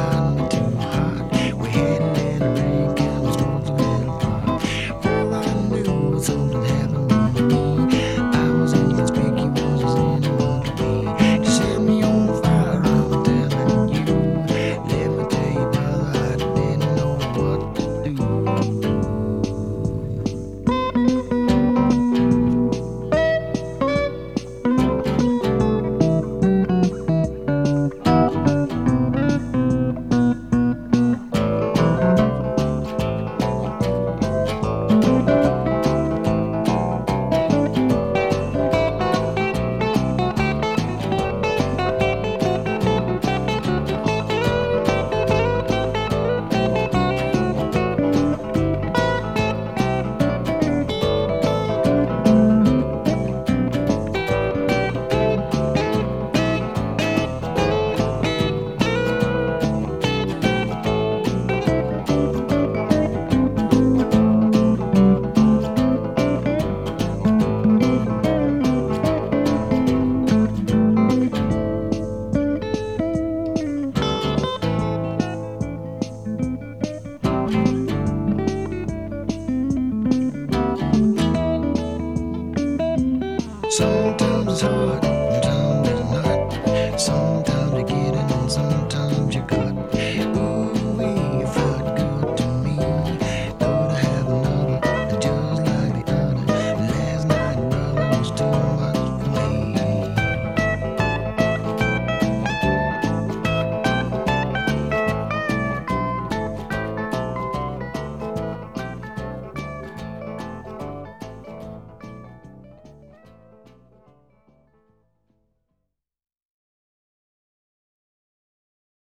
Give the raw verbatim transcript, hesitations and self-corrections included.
got me too hot. We're heading in the rain, candles smoking apart. All I knew was something happened to me. I was inconspicuous, was anyone to be. You set me on fire, I'm telling you. Let me tell you, brother, I didn't know what to do. Sometimes it's hard